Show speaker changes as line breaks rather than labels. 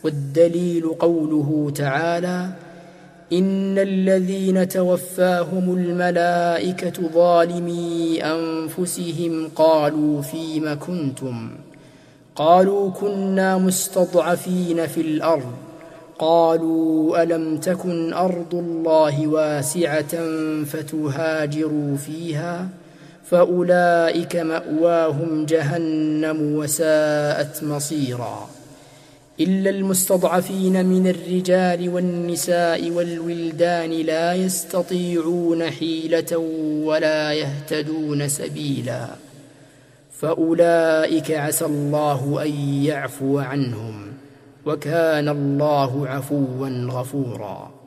والدليل قوله تعالى: إن الذين توفاهم الملائكة ظالمي أنفسهم قالوا فيم كنتم؟ قالوا كنا مستضعفين في الأرض. قالوا ألم تكن أرض الله واسعة فتهاجروا فيها فأولئك مأواهم جهنم وساءت مصيرا. إلا المستضعفين من الرجال والنساء والولدان لا يستطيعون حيلة ولا يهتدون سبيلا، فأولئك عسى الله أن يعفو عنهم، وكان الله عفوا غفورا.